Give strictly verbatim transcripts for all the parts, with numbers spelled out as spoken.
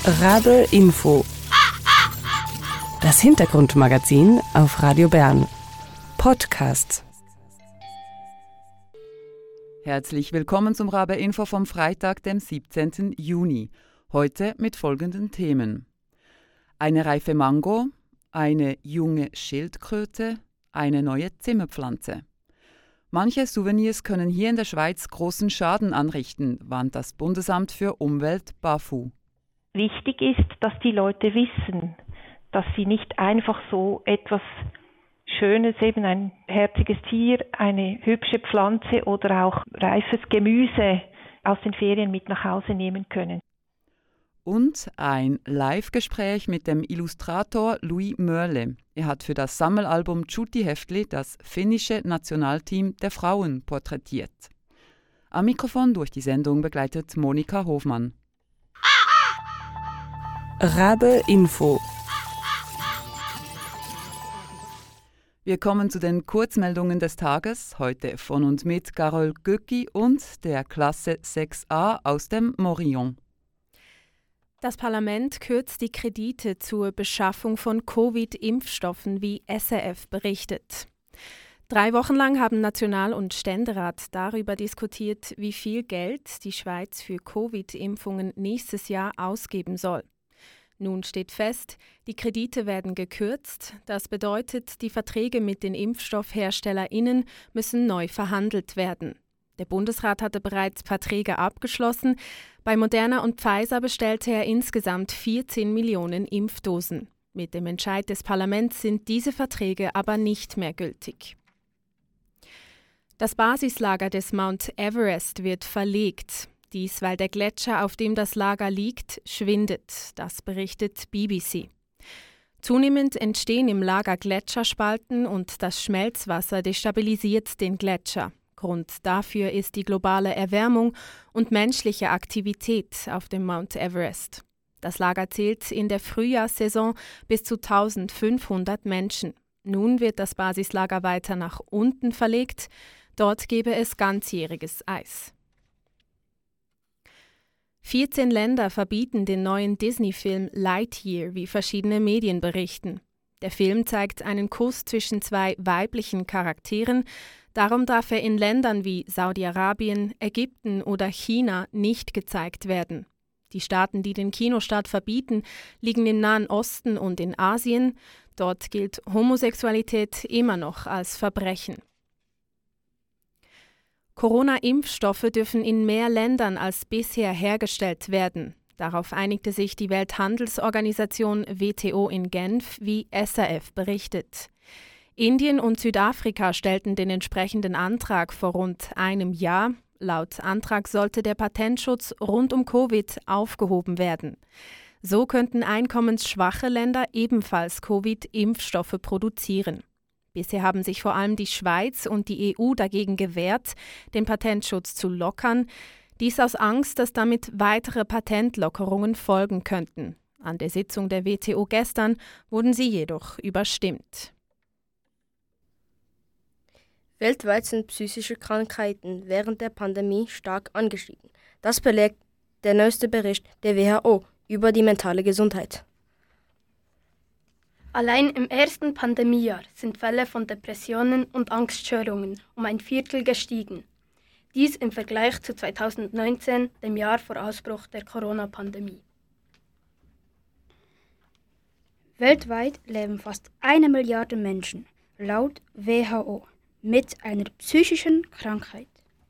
Rabe Info. Das Hintergrundmagazin auf Radio Bern. Podcast. Herzlich willkommen zum Rabe Info vom Freitag, dem siebzehnten Juni. Heute mit folgenden Themen: Eine reife Mango, eine junge Schildkröte, eine neue Zimmerpflanze. Manche Souvenirs können hier in der Schweiz großen Schaden anrichten, warnt das Bundesamt für Umwelt BAFU. Wichtig ist, dass die Leute wissen, dass sie nicht einfach so etwas Schönes, eben ein herziges Tier, eine hübsche Pflanze oder auch reifes Gemüse aus den Ferien mit nach Hause nehmen können. Und ein Live-Gespräch mit dem Illustrator Louis Mörle. Er hat für das Sammelalbum Tschuti-Heftli das finnische Nationalteam der Frauen porträtiert. Am Mikrofon durch die Sendung begleitet Monika Hofmann. Rabe Info. Wir kommen zu den Kurzmeldungen des Tages, heute von und mit Carole Göcki und der Klasse sechs a aus dem Morillon. Das Parlament kürzt die Kredite zur Beschaffung von Covid-Impfstoffen, wie S R F berichtet. Drei Wochen lang haben National- und Ständerat darüber diskutiert, wie viel Geld die Schweiz für Covid-Impfungen nächstes Jahr ausgeben soll. Nun steht fest, die Kredite werden gekürzt. Das bedeutet, die Verträge mit den ImpfstoffherstellerInnen müssen neu verhandelt werden. Der Bundesrat hatte bereits Verträge abgeschlossen. Bei Moderna und Pfizer bestellte er insgesamt vierzehn Millionen Impfdosen. Mit dem Entscheid des Parlaments sind diese Verträge aber nicht mehr gültig. Das Basislager des Mount Everest wird verlegt. Dies, weil der Gletscher, auf dem das Lager liegt, schwindet. Das berichtet B B C. Zunehmend entstehen im Lager Gletscherspalten und das Schmelzwasser destabilisiert den Gletscher. Grund dafür ist die globale Erwärmung und menschliche Aktivität auf dem Mount Everest. Das Lager zählt in der Frühjahrssaison bis zu eintausendfünfhundert Menschen. Nun wird das Basislager weiter nach unten verlegt. Dort gebe es ganzjähriges Eis. vierzehn Länder verbieten den neuen Disney-Film Lightyear, wie verschiedene Medien berichten. Der Film zeigt einen Kuss zwischen zwei weiblichen Charakteren. Darum darf er in Ländern wie Saudi-Arabien, Ägypten oder China nicht gezeigt werden. Die Staaten, die den Kinostart verbieten, liegen im Nahen Osten und in Asien. Dort gilt Homosexualität immer noch als Verbrechen. Corona-Impfstoffe dürfen in mehr Ländern als bisher hergestellt werden. Darauf einigte sich die Welthandelsorganisation W T O in Genf, wie S R F berichtet. Indien und Südafrika stellten den entsprechenden Antrag vor rund einem Jahr. Laut Antrag sollte der Patentschutz rund um Covid aufgehoben werden. So könnten einkommensschwache Länder ebenfalls Covid-Impfstoffe produzieren. Bisher haben sich vor allem die Schweiz und die E U dagegen gewehrt, den Patentschutz zu lockern. Dies aus Angst, dass damit weitere Patentlockerungen folgen könnten. An der Sitzung der W T O gestern wurden sie jedoch überstimmt. Weltweit sind psychische Krankheiten während der Pandemie stark angestiegen. Das belegt der neueste Bericht der W H O über die mentale Gesundheit. Allein im ersten Pandemiejahr sind Fälle von Depressionen und Angststörungen um ein Viertel gestiegen. Dies im Vergleich zu zweitausendneunzehn, dem Jahr vor Ausbruch der Corona-Pandemie. Weltweit leben fast eine Milliarde Menschen, laut W H O, mit einer psychischen Krankheit.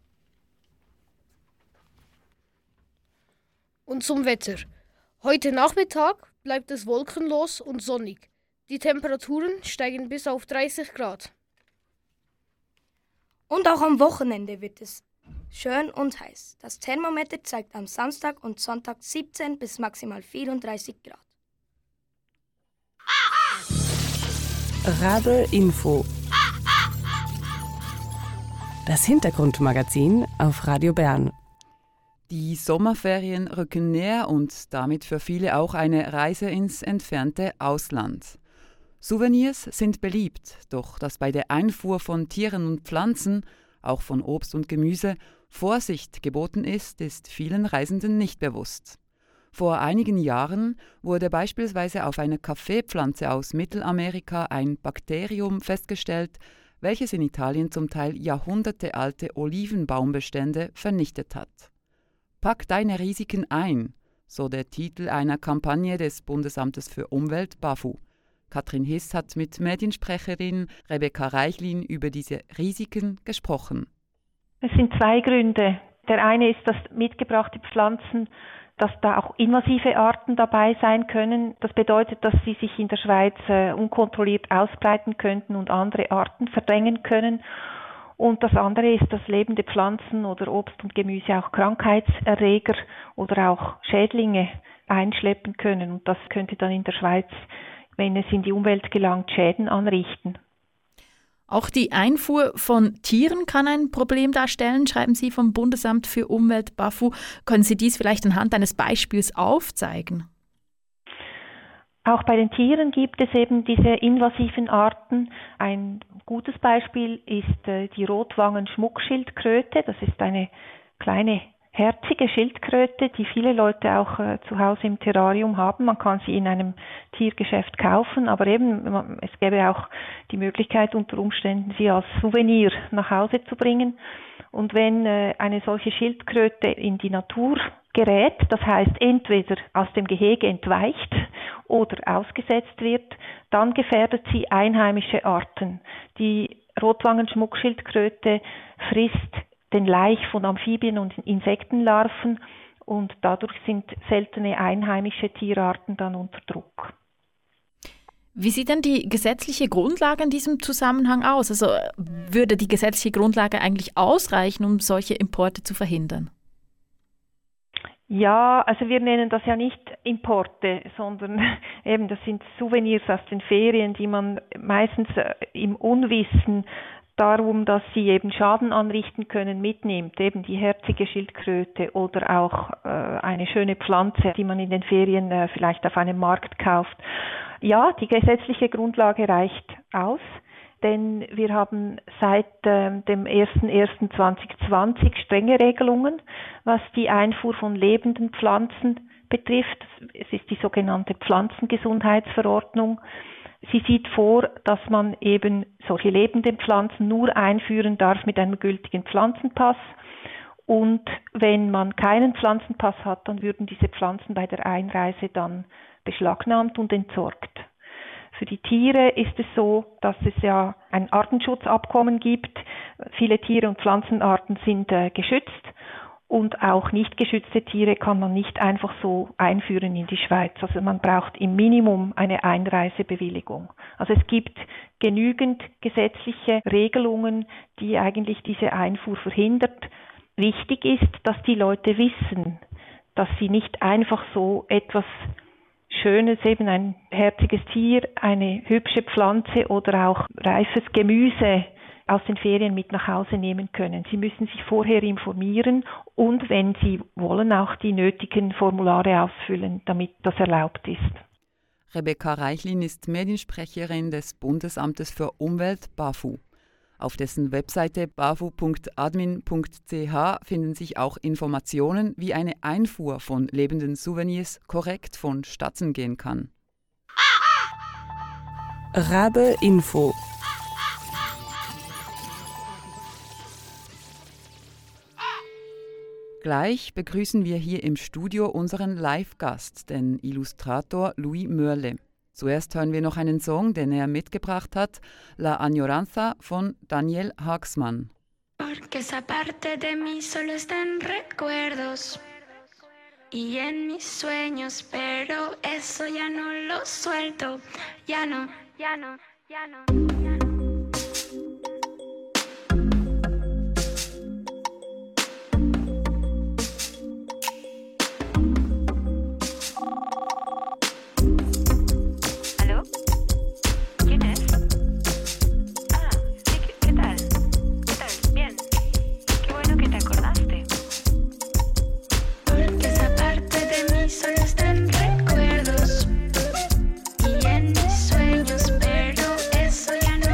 Und zum Wetter. Heute Nachmittag bleibt es wolkenlos und sonnig. Die Temperaturen steigen bis auf dreißig Grad. Und auch am Wochenende wird es schön und heiß. Das Thermometer zeigt am Samstag und Sonntag siebzehn bis maximal vierunddreißig Grad. Rabe Info. Das Hintergrundmagazin auf Radio Bern. Die Sommerferien rücken näher und damit für viele auch eine Reise ins entfernte Ausland. Souvenirs sind beliebt, doch dass bei der Einfuhr von Tieren und Pflanzen, auch von Obst und Gemüse, Vorsicht geboten ist, ist vielen Reisenden nicht bewusst. Vor einigen Jahren wurde beispielsweise auf einer Kaffeepflanze aus Mittelamerika ein Bakterium festgestellt, welches in Italien zum Teil jahrhundertealte Olivenbaumbestände vernichtet hat. Pack deine Risiken ein, so der Titel einer Kampagne des Bundesamtes für Umwelt BAFU. Katrin Hiss hat mit Mediensprecherin Rebecca Reichlin über diese Risiken gesprochen. Es sind zwei Gründe. Der eine ist, dass mitgebrachte Pflanzen, dass da auch invasive Arten dabei sein können. Das bedeutet, dass sie sich in der Schweiz äh, unkontrolliert ausbreiten könnten und andere Arten verdrängen können. Und das andere ist, dass lebende Pflanzen oder Obst und Gemüse auch Krankheitserreger oder auch Schädlinge einschleppen können. Und das könnte dann in der Schweiz, wenn es in die Umwelt gelangt, Schäden anrichten. Auch die Einfuhr von Tieren kann ein Problem darstellen, schreiben Sie vom Bundesamt für Umwelt BAFU. Können Sie dies vielleicht anhand eines Beispiels aufzeigen? Auch bei den Tieren gibt es eben diese invasiven Arten. Ein gutes Beispiel ist äh, die Rotwangen-Schmuckschildkröte. Das ist eine kleine herzige Schildkröte, die viele Leute auch äh, zu Hause im Terrarium haben. Man kann sie in einem Tiergeschäft kaufen, aber eben man, es gäbe auch die Möglichkeit, unter Umständen sie als Souvenir nach Hause zu bringen. Und wenn äh, eine solche Schildkröte in die Natur gerät, das heißt entweder aus dem Gehege entweicht oder ausgesetzt wird, dann gefährdet sie einheimische Arten. Die Rotwangenschmuckschildkröte frisst den Laich von Amphibien- und Insektenlarven und dadurch sind seltene einheimische Tierarten dann unter Druck. Wie sieht denn die gesetzliche Grundlage in diesem Zusammenhang aus? Also würde die gesetzliche Grundlage eigentlich ausreichen, um solche Importe zu verhindern? Ja, also wir nennen das ja nicht Importe, sondern eben das sind Souvenirs aus den Ferien, die man meistens im Unwissen darum, dass sie eben Schaden anrichten können, mitnimmt. Eben die herzige Schildkröte oder auch äh, eine schöne Pflanze, die man in den Ferien äh, vielleicht auf einem Markt kauft. Ja, die gesetzliche Grundlage reicht aus, denn wir haben seit äh, dem ersten ersten zweitausendzwanzig strenge Regelungen, was die Einfuhr von lebenden Pflanzen betrifft. Es ist die sogenannte Pflanzengesundheitsverordnung. Sie sieht vor, dass man eben solche lebenden Pflanzen nur einführen darf mit einem gültigen Pflanzenpass. Und wenn man keinen Pflanzenpass hat, dann würden diese Pflanzen bei der Einreise dann beschlagnahmt und entsorgt. Für die Tiere ist es so, dass es ja ein Artenschutzabkommen gibt. Viele Tiere und Pflanzenarten sind äh, geschützt. Und auch nicht geschützte Tiere kann man nicht einfach so einführen in die Schweiz. Also man braucht im Minimum eine Einreisebewilligung. Also es gibt genügend gesetzliche Regelungen, die eigentlich diese Einfuhr verhindert. Wichtig ist, dass die Leute wissen, dass sie nicht einfach so etwas Schönes, eben ein herziges Tier, eine hübsche Pflanze oder auch reifes Gemüse aus den Ferien mit nach Hause nehmen können. Sie müssen sich vorher informieren und, wenn Sie wollen, auch die nötigen Formulare ausfüllen, damit das erlaubt ist. Rebecca Reichlin ist Mediensprecherin des Bundesamtes für Umwelt BAFU. Auf dessen Webseite bafu punkt admin punkt c h finden sich auch Informationen, wie eine Einfuhr von lebenden Souvenirs korrekt vonstatten gehen kann. Rabe Info. Gleich begrüßen wir hier im Studio unseren Live-Gast, den Illustrator Louis Mörle. Zuerst hören wir noch einen Song, den er mitgebracht hat, La Añoranza von Daniel Haagsmann. Porque esa parte de mí solo está en recuerdos y en mis sueños, pero eso ya no lo suelto, ya no, ya no, ya no. Solo está en recuerdos y en mis sueños, pero eso ya no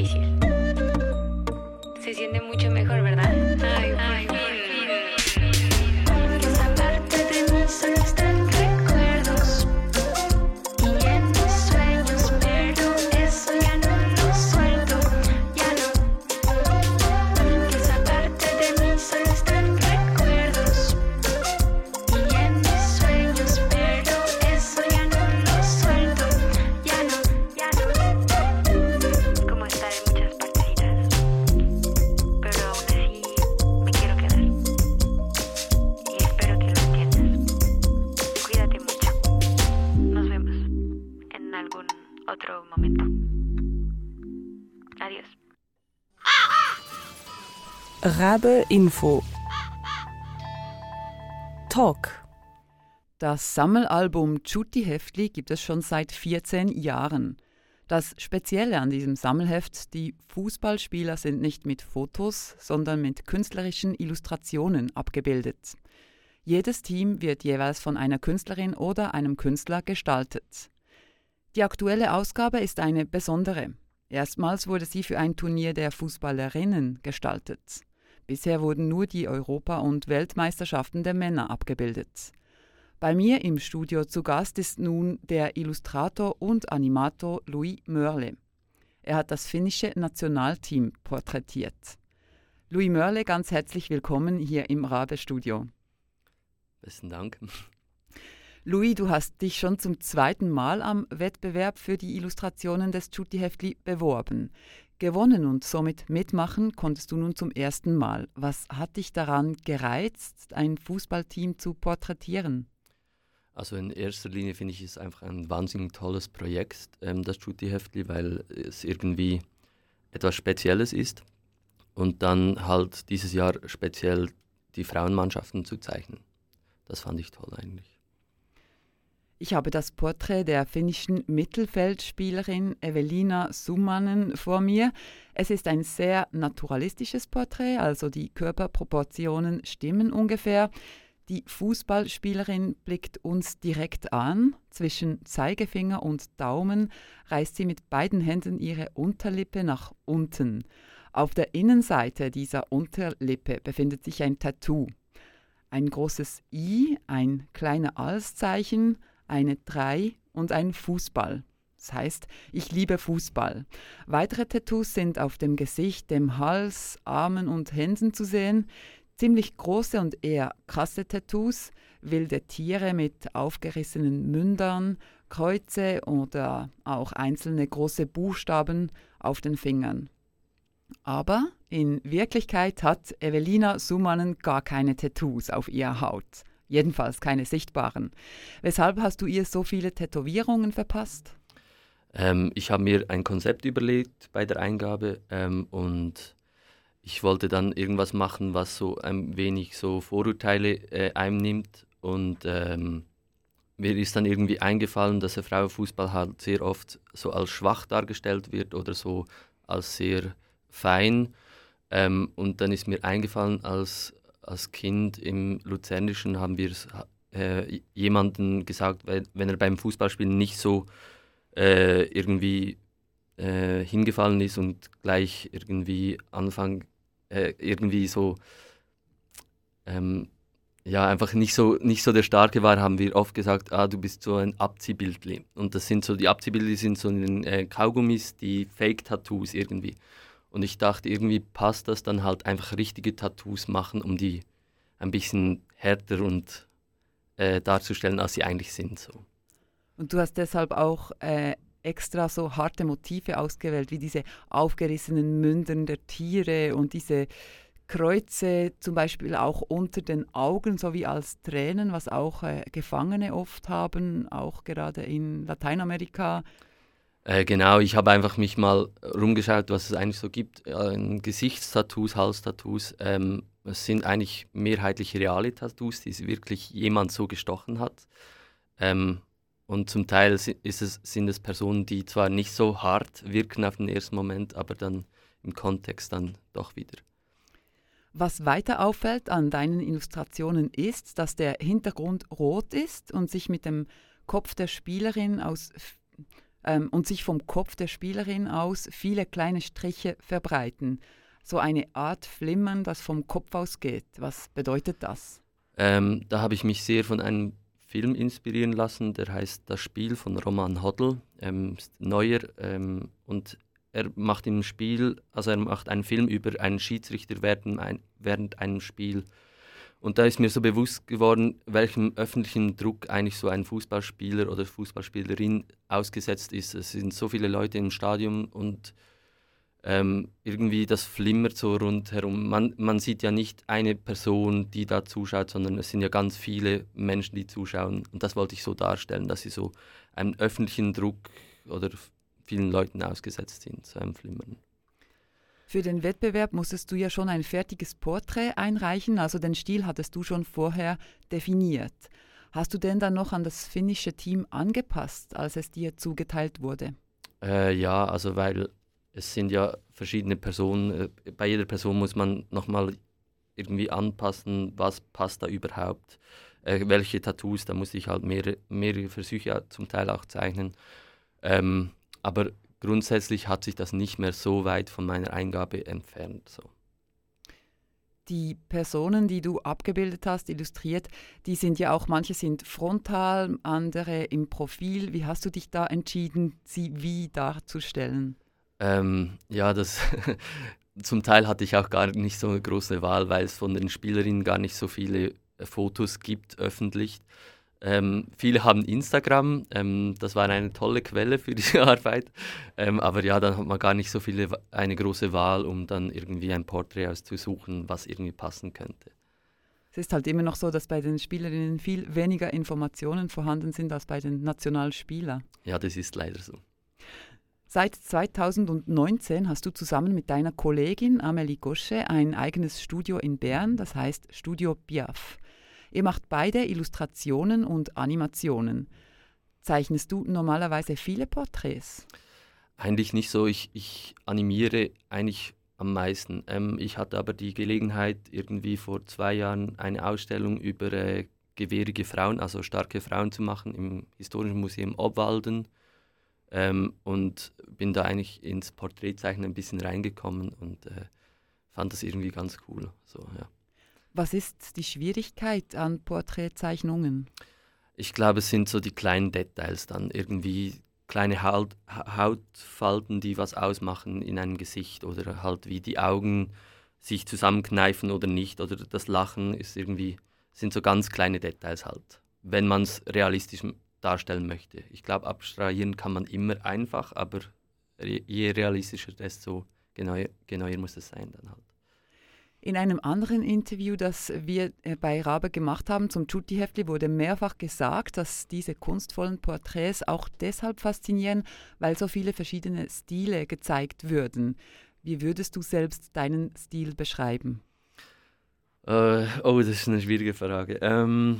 difícil. Se siente mucho mejor, ¿verdad? Ay, ay, que esa parte de mí solo está en recuerdos y en mis sueños, pero eso ya no lo suelto, ya no. Que esa parte de mí solo está en recuerdos y en mis sueños, pero eso ya no lo suelto, ya no, ya no. Como estar en muchas partecitas, pero aún así me quiero quedar. Y espero que lo entiendas. Cuídate mucho. Nos vemos en algún otro momento. Adiós. Rabe Info Talk. Das Sammelalbum Tschutti-Heftli gibt es schon seit vierzehn Jahren. Das Spezielle an diesem Sammelheft, die Fußballspieler sind nicht mit Fotos, sondern mit künstlerischen Illustrationen abgebildet. Jedes Team wird jeweils von einer Künstlerin oder einem Künstler gestaltet. Die aktuelle Ausgabe ist eine besondere. Erstmals wurde sie für ein Turnier der Fußballerinnen gestaltet. Bisher wurden nur die Europa- und Weltmeisterschaften der Männer abgebildet. Bei mir im Studio zu Gast ist nun der Illustrator und Animator Louis Mörle. Er hat das finnische Nationalteam porträtiert. Louis Mörle, ganz herzlich willkommen hier im Rabe-Studio. Besten Dank. Louis, du hast dich schon zum zweiten Mal am Wettbewerb für die Illustrationen des Tschutti-Heftli beworben. Gewonnen und somit mitmachen konntest du nun zum ersten Mal. Was hat dich daran gereizt, ein Fußballteam zu porträtieren? Also in erster Linie finde ich es einfach ein wahnsinnig tolles Projekt, ähm, das Tschutti-Heftli, weil es irgendwie etwas Spezielles ist und dann halt dieses Jahr speziell die Frauenmannschaften zu zeichnen. Das fand ich toll eigentlich. Ich habe das Porträt der finnischen Mittelfeldspielerin Evelina Summanen vor mir. Es ist ein sehr naturalistisches Porträt, also die Körperproportionen stimmen ungefähr. Die Fußballspielerin blickt uns direkt an. Zwischen Zeigefinger und Daumen reißt sie mit beiden Händen ihre Unterlippe nach unten. Auf der Innenseite dieser Unterlippe befindet sich ein Tattoo. Ein großes I, ein kleiner Alszeichen, eine drei und ein Fußball. Das heißt, ich liebe Fußball. Weitere Tattoos sind auf dem Gesicht, dem Hals, Armen und Händen zu sehen. Ziemlich große und eher krasse Tattoos, wilde Tiere mit aufgerissenen Mündern, Kreuze oder auch einzelne große Buchstaben auf den Fingern. Aber in Wirklichkeit hat Evelina Summanen gar keine Tattoos auf ihrer Haut. Jedenfalls keine sichtbaren. Weshalb hast du ihr so viele Tätowierungen verpasst? Ähm, ich habe mir ein Konzept überlegt bei der Eingabe ähm, und ich wollte dann irgendwas machen, was so ein wenig so Vorurteile äh, einnimmt. Und ähm, mir ist dann irgendwie eingefallen, dass der Frauenfußball halt sehr oft so als schwach dargestellt wird oder so als sehr fein. Ähm, und dann ist mir eingefallen, als Als Kind im Luzernischen haben wir äh, jemanden gesagt, wenn er beim Fußballspielen nicht so äh, irgendwie äh, hingefallen ist und gleich irgendwie Anfang äh, irgendwie so ähm, ja einfach nicht so nicht so der Starke war, haben wir oft gesagt, ah, du bist so ein Abziehbildli. Und das sind so die Abziehbilder, sind so in den äh, Kaugummis, die Fake-Tattoos irgendwie. Und ich dachte, irgendwie passt das dann halt einfach richtige Tattoos machen, um die ein bisschen härter und äh, darzustellen, als sie eigentlich sind. So. Und du hast deshalb auch äh, extra so harte Motive ausgewählt, wie diese aufgerissenen Mündern der Tiere und diese Kreuze zum Beispiel auch unter den Augen, sowie als Tränen, was auch äh, Gefangene oft haben, auch gerade in Lateinamerika. Äh, genau, ich habe einfach mich mal rumgeschaut, was es eigentlich so gibt. Äh, Gesichtstattoos, Halstattoos. Ähm, es sind eigentlich mehrheitlich reale Tattoos, die wirklich jemand so gestochen hat. Ähm, und zum Teil ist es, sind es Personen, die zwar nicht so hart wirken auf den ersten Moment, aber dann im Kontext dann doch wieder. Was weiter auffällt an deinen Illustrationen ist, dass der Hintergrund rot ist und sich mit dem Kopf der Spielerin aus ähm, und sich vom Kopf der Spielerin aus viele kleine Striche verbreiten. So eine Art Flimmern, das vom Kopf ausgeht. Was bedeutet das? Ähm, da habe ich mich sehr von einem Film inspirieren lassen, der heißt Das Spiel von Roman Hodl, ähm, ist neuer, ähm, und er macht im Spiel, also er macht einen Film über einen Schiedsrichter während, ein, während einem Spiel. Und da ist mir so bewusst geworden, welchem öffentlichen Druck eigentlich so ein Fußballspieler oder Fußballspielerin ausgesetzt ist. Es sind so viele Leute im Stadion und ähm, irgendwie das flimmert so rundherum. Man, man sieht ja nicht eine Person, die da zuschaut, sondern es sind ja ganz viele Menschen, die zuschauen. Und das wollte ich so darstellen, dass sie so einem öffentlichen Druck oder vielen Leuten ausgesetzt sind, so einem Flimmern. Für den Wettbewerb musstest du ja schon ein fertiges Porträt einreichen, also den Stil hattest du schon vorher definiert. Hast du denn dann noch an das finnische Team angepasst, als es dir zugeteilt wurde? Äh, ja, also weil es sind ja verschiedene Personen, bei jeder Person muss man nochmal irgendwie anpassen, was passt da überhaupt, äh, welche Tattoos, da muss ich halt mehrere, mehrere Versuche ja zum Teil auch zeichnen. Ähm, aber grundsätzlich hat sich das nicht mehr so weit von meiner Eingabe entfernt. So. Die Personen, die du abgebildet hast, illustriert, die sind ja auch, manche sind frontal, andere im Profil. Wie hast du dich da entschieden, sie wie darzustellen? Ähm, ja, das zum Teil hatte ich auch gar nicht so eine große Wahl, weil es von den Spielerinnen gar nicht so viele Fotos gibt öffentlich. Ähm, viele haben Instagram, ähm, das war eine tolle Quelle für diese Arbeit, ähm, aber ja, dann hat man gar nicht so viele, eine große Wahl, um dann irgendwie ein Porträt auszusuchen, was irgendwie passen könnte. Es ist halt immer noch so, dass bei den Spielerinnen viel weniger Informationen vorhanden sind als bei den Nationalspielern. Ja, das ist leider so. Seit zweitausendneunzehn hast du zusammen mit deiner Kollegin Amélie Gauchet ein eigenes Studio in Bern, das heißt Studio Piaf. Ihr macht beide Illustrationen und Animationen. Zeichnest du normalerweise viele Porträts? Eigentlich nicht so. Ich, ich animiere eigentlich am meisten. Ähm, ich hatte aber die Gelegenheit, irgendwie vor zwei Jahren eine Ausstellung über äh, gewehrige Frauen, also starke Frauen zu machen im Historischen Museum Obwalden. Ähm, und bin da eigentlich ins Porträtzeichnen ein bisschen reingekommen und äh, fand das irgendwie ganz cool. So, ja. Was ist die Schwierigkeit an Porträtzeichnungen? Ich glaube, es sind so die kleinen Details dann, irgendwie kleine Haut, Hautfalten, die was ausmachen in einem Gesicht oder halt wie die Augen sich zusammenkneifen oder nicht oder das Lachen ist irgendwie, sind so ganz kleine Details halt, wenn man es realistisch darstellen möchte. Ich glaube, abstrahieren kann man immer einfach, aber je realistischer, desto genauer, genauer muss es sein dann halt. In einem anderen Interview, das wir bei Rabe gemacht haben zum Tutti-Heftli, wurde mehrfach gesagt, dass diese kunstvollen Porträts auch deshalb faszinieren, weil so viele verschiedene Stile gezeigt würden. Wie würdest du selbst deinen Stil beschreiben? Äh, oh, das ist eine schwierige Frage. Ähm,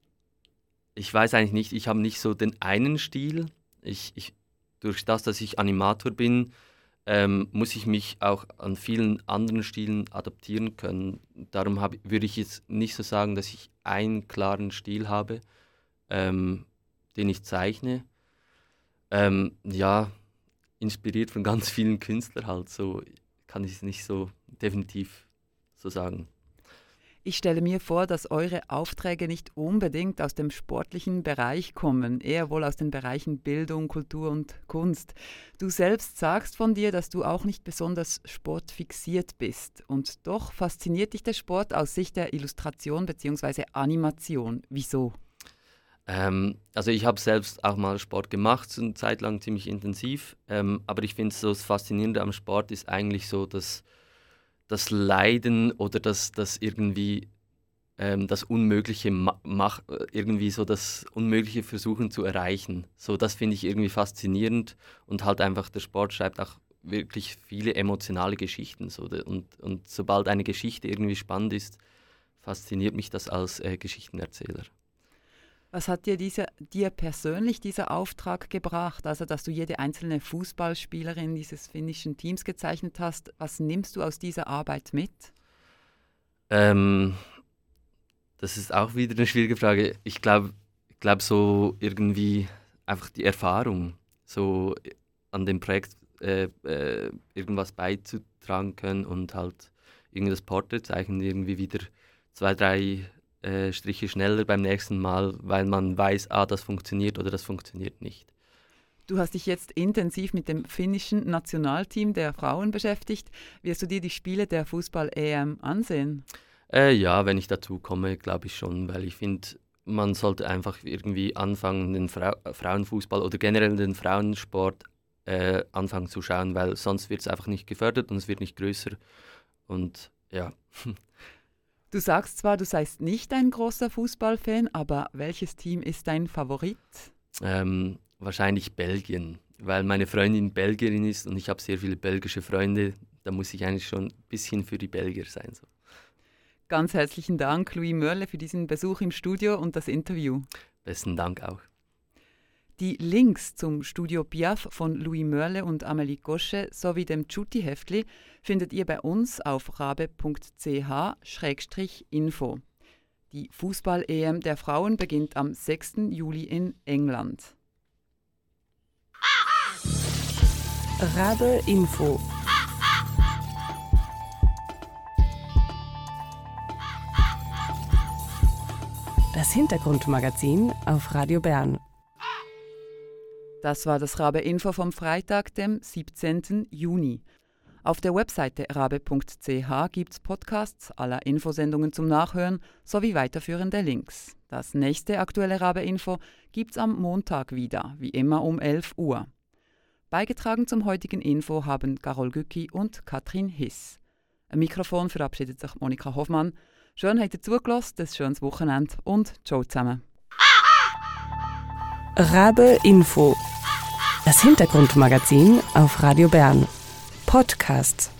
ich weiß eigentlich nicht, ich habe nicht so den einen Stil. Ich, ich, durch das, dass ich Animator bin, Ähm, muss ich mich auch an vielen anderen Stilen adaptieren können. Darum hab, würde ich jetzt nicht so sagen, dass ich einen klaren Stil habe, ähm, den ich zeichne. Ähm, ja, inspiriert von ganz vielen Künstlern halt, so kann ich es nicht so definitiv so sagen. Ich stelle mir vor, dass eure Aufträge nicht unbedingt aus dem sportlichen Bereich kommen, eher wohl aus den Bereichen Bildung, Kultur und Kunst. Du selbst sagst von dir, dass du auch nicht besonders sportfixiert bist. Und doch fasziniert dich der Sport aus Sicht der Illustration bzw. Animation. Wieso? Ähm, also ich habe selbst auch mal Sport gemacht, so eine Zeit lang ziemlich intensiv. Ähm, aber ich finde so das Faszinierende am Sport ist eigentlich so, dass das Leiden oder das, das irgendwie ähm, das Unmögliche mach, irgendwie so das Unmögliche versuchen zu erreichen. So, das finde ich irgendwie faszinierend und halt einfach der Sport schreibt auch wirklich viele emotionale Geschichten. So, und, und sobald eine Geschichte irgendwie spannend ist, fasziniert mich das als äh, Geschichtenerzähler. Was hat dir, diese, dir persönlich dieser Auftrag gebracht? Also, dass du jede einzelne Fußballspielerin dieses finnischen Teams gezeichnet hast. Was nimmst du aus dieser Arbeit mit? Ähm, das ist auch wieder eine schwierige Frage. Ich glaube, ich glaub so irgendwie einfach die Erfahrung. so an dem Projekt äh, äh, irgendwas beizutragen können und halt irgendwie das Porträtzeichen irgendwie wieder zwei, drei äh, Striche schneller beim nächsten Mal, weil man weiß, ah, das funktioniert oder das funktioniert nicht. Du hast dich jetzt intensiv mit dem finnischen Nationalteam der Frauen beschäftigt. Wirst du dir die Spiele der Fußball-E M ansehen? Äh, ja, wenn ich dazu komme, glaube ich schon, weil ich finde, man sollte einfach irgendwie anfangen, den Fra- Frauenfußball oder generell den Frauensport äh, anfangen zu schauen, weil sonst wird es einfach nicht gefördert und es wird nicht größer. Und ja. Du sagst zwar, du seist nicht ein großer Fußballfan, aber welches Team ist dein Favorit? Ähm, wahrscheinlich Belgien, weil meine Freundin Belgierin ist und ich habe sehr viele belgische Freunde. Da muss ich eigentlich schon ein bisschen für die Belgier sein. So. Ganz herzlichen Dank, Louis Mörle, für diesen Besuch im Studio und das Interview. Besten Dank auch. Die Links zum Studio Piaf von Louis Mörle und Amélie Gauchet sowie dem Tschutti-Heftli findet ihr bei uns auf rabe punkt c h schrägstrich info. Die Fußball-E M der Frauen beginnt am sechsten Juli in England. Rabe Info. Das Hintergrundmagazin auf Radio Bern. Das war das Rabe Info vom Freitag, dem siebzehnten Juni. Auf der Webseite rabe punkt c h gibt es Podcasts aller Infosendungen zum Nachhören sowie weiterführende Links. Das nächste aktuelle Rabe Info gibt es am Montag wieder, wie immer um elf Uhr. Beigetragen zum heutigen Info haben Carol Gücki und Katrin Hiss. Ein Mikrofon verabschiedet sich Monika Hoffmann. Schön habt ihr zugelassen, ein schönes Wochenende und ciao zusammen. Rabe Info. Das Hintergrundmagazin auf Radio Bern. Podcasts.